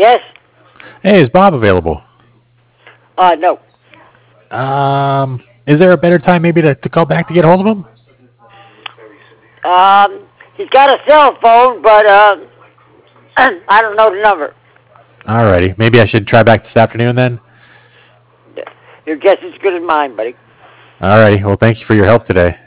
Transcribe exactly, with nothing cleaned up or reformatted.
Yes? Hey, is Bob available? Uh, no. Um, is there a better time maybe to, to call back to get hold of him? Um, he's got a cell phone, but, uh, I don't know the number. Alrighty, maybe I should try back this afternoon then. Your guess is as good as mine, buddy. Alrighty, well, thank you for your help today.